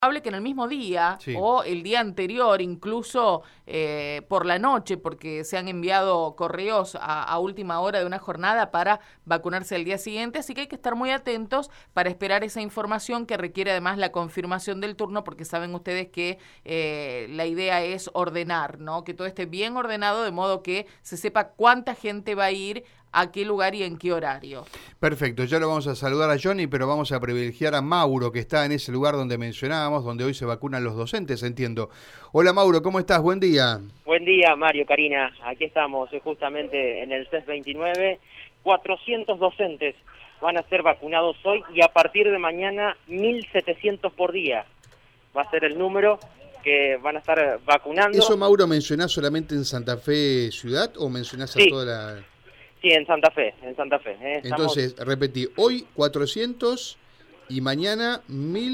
que en el mismo día Sí. o el día anterior, incluso por la noche, porque se han enviado correos a última hora de una jornada para vacunarse el día siguiente, así que hay que estar muy atentos para esperar esa información que requiere además la confirmación del turno, porque saben ustedes que la idea es ordenar, ¿no? Que todo esté bien ordenado de modo que se sepa cuánta gente va a ir, a qué lugar y en qué horario. Perfecto, ya lo vamos a saludar a Johnny, pero vamos a privilegiar a Mauro, que está en ese lugar donde mencionábamos, donde hoy se vacunan los docentes, entiendo. Hola Mauro, ¿cómo estás? Buen día. Buen día, Mario, Karina. Aquí estamos, justamente en el CES 29. 400 docentes van a ser vacunados hoy y a partir de mañana 1.700 por día. Va a ser el número que van a estar vacunando. ¿Eso, Mauro, mencionás solamente en Santa Fe ciudad o mencionás a Sí, toda la...? sí, en Santa Fe, en Santa Fe. Estamos Entonces, repetí, hoy 400 y mañana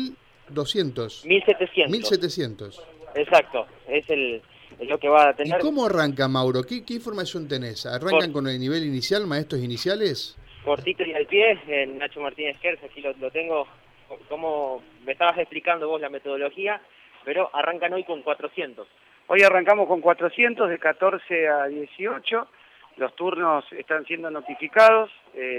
1200. 1.700. 1700. Exacto, es lo que va a ¿Y tener. cómo arranca, Mauro? ¿Qué información tenés? ¿Arrancan con el nivel inicial, maestros iniciales? Cortito y al pie, Nacho Martínez Gers, aquí lo tengo, como me estabas explicando vos la metodología, pero arrancan hoy con 400. Hoy arrancamos con 400 de 14 a 18, los turnos están siendo notificados,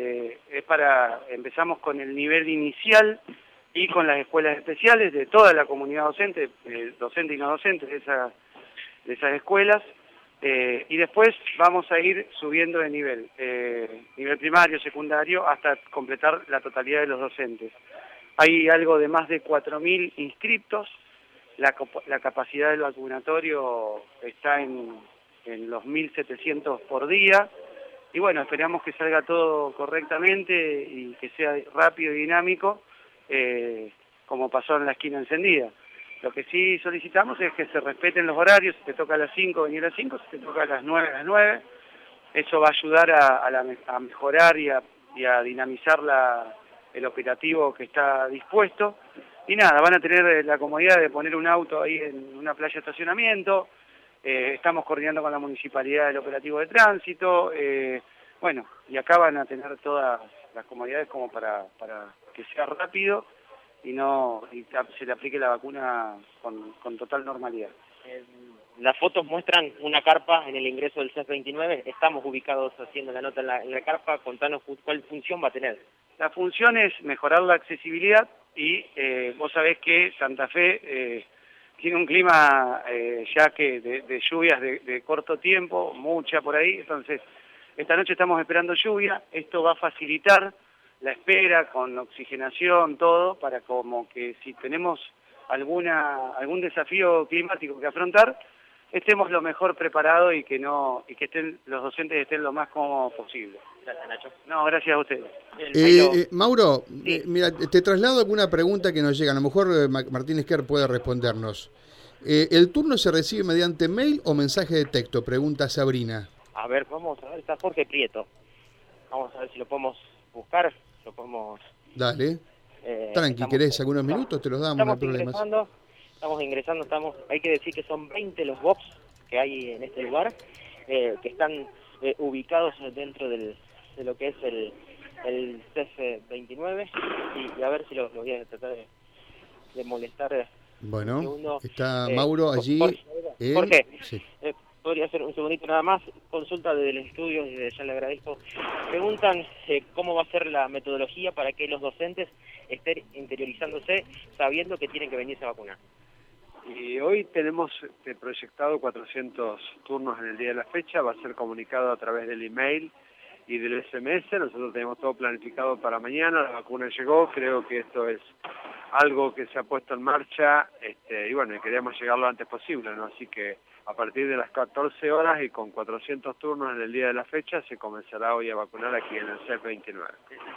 empezamos con el nivel inicial y con las escuelas especiales de toda la comunidad docente, docente y no docente de esas escuelas, y después vamos a ir subiendo de nivel primario, secundario, hasta completar la totalidad de los docentes. Hay algo de más de 4.000 inscriptos. La capacidad del vacunatorio está en los 1.700 por día y bueno, esperamos que salga todo correctamente y que sea rápido y dinámico, como pasó en la esquina encendida. Lo que sí solicitamos es que se respeten los horarios. Si te toca a las 5, venir a las 5, si te toca a las 9, a las 9. Eso va a ayudar a mejorar y a dinamizar el operativo que está dispuesto. Y nada, van a tener la comodidad de poner un auto ahí en una playa de estacionamiento. Estamos coordinando con la municipalidad del operativo de tránsito. Bueno, y acá van a tener todas las comodidades como para que sea rápido y se le aplique la vacuna con total normalidad. Las fotos muestran una carpa en el ingreso del CES 29. Estamos ubicados haciendo la nota en la carpa. Contanos cuál función va a tener. La función es mejorar la accesibilidad y vos sabés que Santa Fe tiene un clima ya que de lluvias de corto tiempo, mucha por ahí. Entonces, esta noche estamos esperando lluvia. Esto va a facilitar la espera con oxigenación, todo, para como que si tenemos algún desafío climático que afrontar, estemos lo mejor preparados y que los docentes estén lo más cómodos posible. Gracias, Nacho. No, gracias a ustedes. Mauro, Sí. mira, te traslado alguna pregunta que nos llega. A lo mejor Martínez Kerr puede respondernos. ¿El turno se recibe mediante mail o mensaje de texto? Pregunta Sabrina. A ver, vamos a ver, está Jorge Prieto. Vamos a ver si lo podemos buscar, lo podemos... Dale. Tranqui, ¿querés algunos minutos? Te los damos, no hay problemas. Estamos ingresando, hay que decir que son 20 los box que hay en este lugar, que están ubicados dentro de lo que es el CES 29, y a ver si los voy a tratar de molestar. Bueno, un segundo. está Mauro allí. Jorge, Sí. podría hacer un segundito nada más, consulta del estudio, ya le agradezco. Preguntan cómo va a ser la metodología para que los docentes estén interiorizándose sabiendo que tienen que venirse a vacunar. Y hoy tenemos proyectado 400 turnos en el día de la fecha, va a ser comunicado a través del email y del SMS. Nosotros tenemos todo planificado para mañana, la vacuna llegó, creo que esto es algo que se ha puesto en marcha, y bueno, y queremos llegar lo antes posible, ¿no? Así que a partir de las 14 horas y con 400 turnos en el día de la fecha se comenzará hoy a vacunar aquí en el CES 29.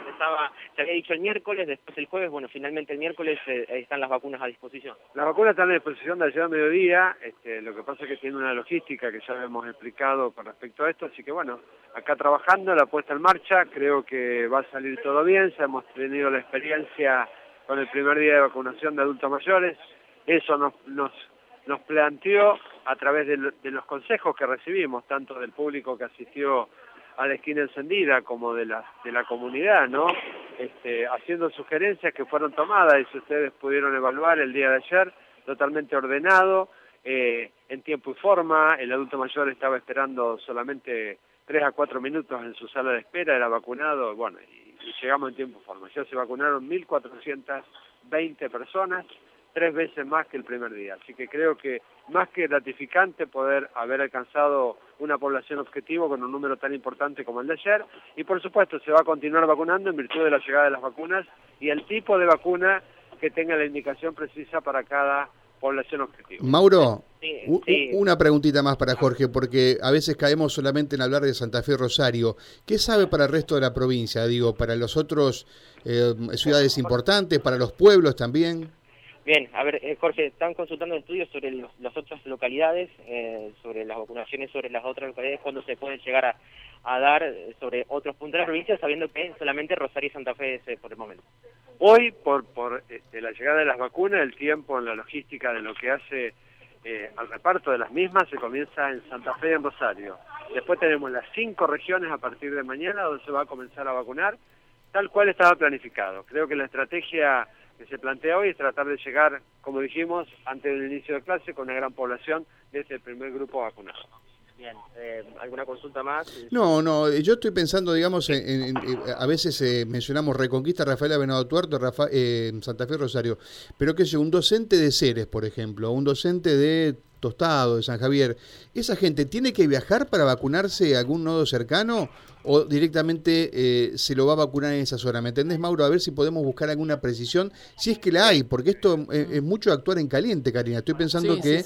Se había dicho el miércoles, después el jueves, bueno, finalmente el miércoles están las vacunas a disposición. Las vacunas están a disposición de ayer a mediodía, lo que pasa es que tiene una logística que ya hemos explicado con respecto a esto, así que bueno, acá trabajando, la puesta en marcha, creo que va a salir todo bien, ya hemos tenido la experiencia con el primer día de vacunación de adultos mayores, eso nos planteó a través de los consejos que recibimos, tanto del público que asistió a la esquina encendida como de la comunidad, ¿no? Haciendo sugerencias que fueron tomadas y si ustedes pudieron evaluar el día de ayer, totalmente ordenado, en tiempo y forma. El adulto mayor estaba esperando solamente 3 a 4 minutos en su sala de espera, era vacunado, bueno, y llegamos en tiempo y forma. Ya se vacunaron 1.420 personas, 3 veces más que el primer día. Así que creo que más que gratificante poder haber alcanzado una población objetivo con un número tan importante como el de ayer. Y por supuesto se va a continuar vacunando en virtud de la llegada de las vacunas y el tipo de vacuna que tenga la indicación precisa para cada población objetivo. Mauro, Sí. una preguntita más para Jorge, porque a veces caemos solamente en hablar de Santa Fe y Rosario. ¿Qué sabe para el resto de la provincia? Digo, para los otros ciudades importantes, para los pueblos también. Bien, a ver, Jorge, están consultando estudios sobre las otras localidades, sobre las vacunaciones sobre las otras localidades, cuándo se pueden llegar a dar sobre otros puntos de la provincia, sabiendo que solamente Rosario y Santa Fe es por el momento. Hoy, por la llegada de las vacunas, el tiempo en la logística de lo que hace al reparto de las mismas se comienza en Santa Fe y en Rosario. Después tenemos las 5 regiones a partir de mañana donde se va a comenzar a vacunar, tal cual estaba planificado. Creo que la estrategia que se plantea hoy es tratar de llegar, como dijimos, antes del inicio de clase con una gran población de este primer grupo vacunado. Bien, ¿alguna consulta más? No, yo estoy pensando, digamos, a veces mencionamos Reconquista, Rafaela Venado Tuerto, Santa Fe, Rosario, pero qué sé, un docente de Ceres, por ejemplo, un docente de Tostado, de San Javier, ¿esa gente tiene que viajar para vacunarse a algún nodo cercano o directamente se lo va a vacunar en esa zona? ¿Me entendés, Mauro? A ver si podemos buscar alguna precisión, si es que la hay, porque esto es mucho actuar en caliente, Karina. Estoy pensando que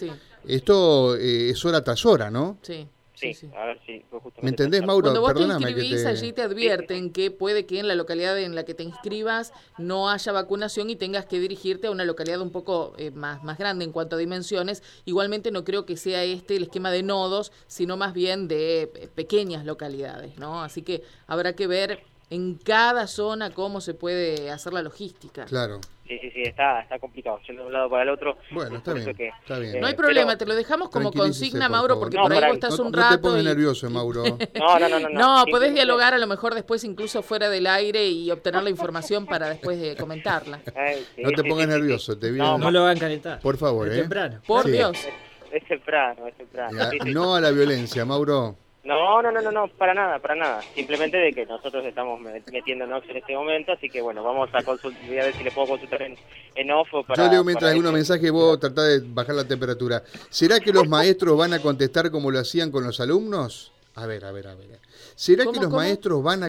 esto es hora tras hora, ¿no? Sí. Sí, a ver si... ¿Me entendés, Mauro? Cuando vos Perdóname te inscribís, que allí te advierten que puede que en la localidad en la que te inscribas no haya vacunación y tengas que dirigirte a una localidad un poco más grande en cuanto a dimensiones. Igualmente no creo que sea el esquema de nodos, sino más bien de pequeñas localidades, ¿no? Así que habrá que ver en cada zona cómo se puede hacer la logística. Claro. Sí, está complicado, yendo de un lado para el otro. Bueno, está bien, está bien. No hay problema, pero te lo dejamos como tranquilícese, consigna, por Mauro, favor. porque No, por ahí para- vos estás un No rato. te pongas nervioso, Mauro. No, No, podés simplemente- dialogar a lo mejor después incluso fuera del aire y obtener la información para después de comentarla. Sí, No te pongas sí. nervioso, te viene. No lo hagan calentar. Por favor, Es temprano. Por Sí. Dios. Es temprano. Sí, sí. No a la violencia, Mauro. No, para nada. Simplemente de que nosotros estamos metiéndonos en este momento, así que bueno, vamos a consultar, voy a ver si le puedo consultar en off o para... Yo leo mientras para algunos decir- mensajes, vos tratá de bajar la temperatura. ¿Será que los maestros van a contestar como lo hacían con los alumnos? A ver. ¿Será que ¿Cómo, los cómo? maestros van a